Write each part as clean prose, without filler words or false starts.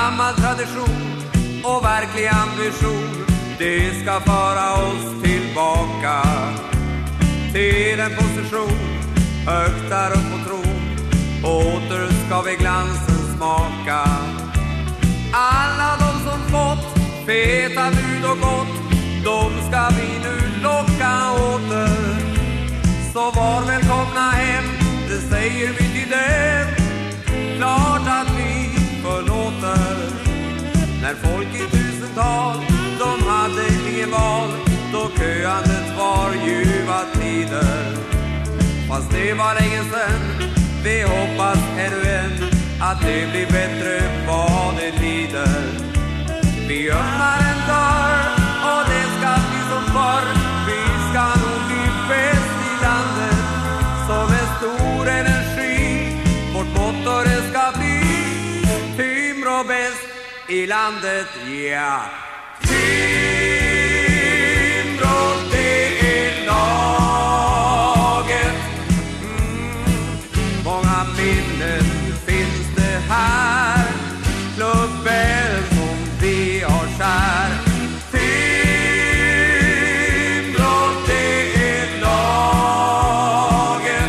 gammal tradition och verklig ambition. Det ska föra oss tillbaka till en position högt där upp på tron. Åter ska vi glansen smaka. Alla de som fått feta bud och gott, de ska vi nu locka åter. Så var välkomna hem, det säger vi till dem. Klart att vi förlåter. När folk i tusental, de hade ingen val, då köandet var ljuva tider. Fast det var länge sen, vi hoppas ännu än att det blir bättre vad det lider. Vi öppnar en dörr och det ska bli som förr. Vi ska nog bli bäst i landet, så med stor energi. Vårt motto det ska bli Timrå bäst i landet, ja. Timrå det är laget. Många minnen finns det här. Klubben som vi har kär. Timrå det är laget.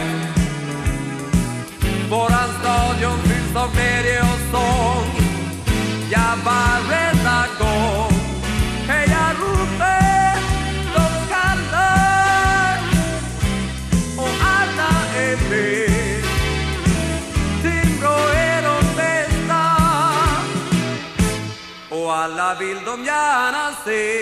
Våran stadion fylls av glädje och sång. Ja, varenda gång. Heja ropen, de skallar. Och alla är med. Timrå är de bästa. Och alla vill de gärna se.